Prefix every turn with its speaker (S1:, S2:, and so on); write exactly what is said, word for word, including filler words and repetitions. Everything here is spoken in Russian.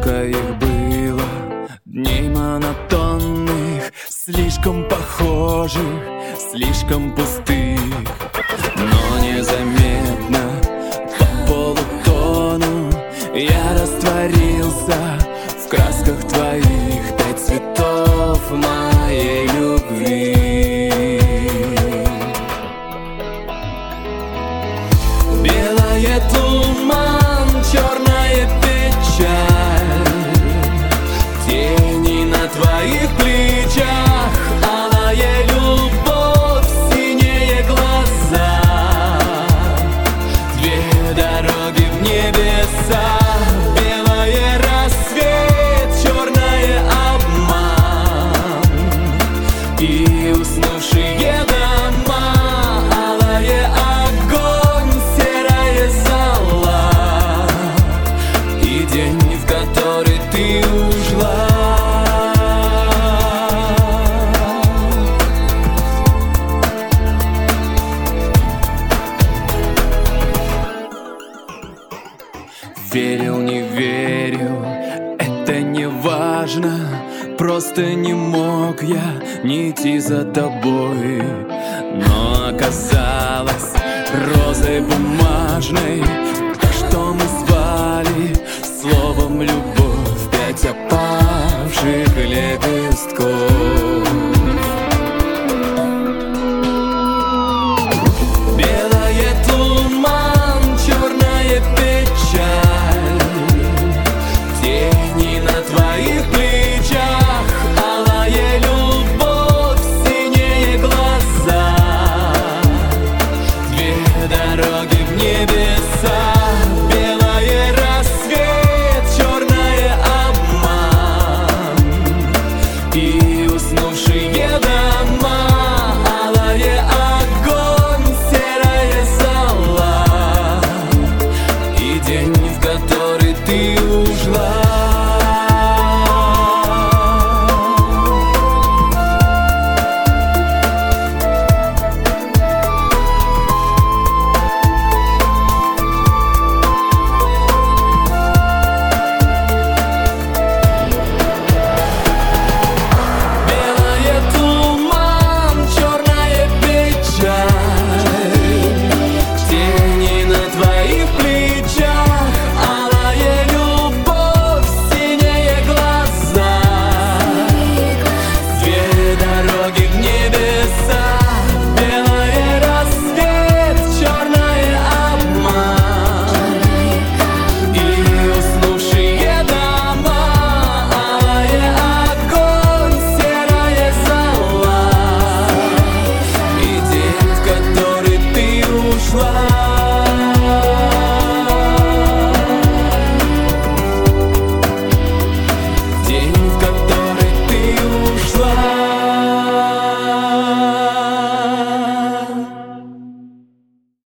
S1: Сколько их было, дней монотонных, слишком похожих, слишком пустых. Но незаметно по полутону я растворился в красках твоих. Пять цветов моей любви. Белое туман, черная печаль, тени на твоих плечах, алая любовь, синие глаза, две дороги в небеса. Белое рассвет, черное обман, и уснувшие дома, алая огонь, серая зола, и день, в который ты ушла. Верил, не верил, это не важно, просто не мог я не идти за тобой. Но оказалось розой бумажной то, что мы звали словом любовь, пять опавших лепестков.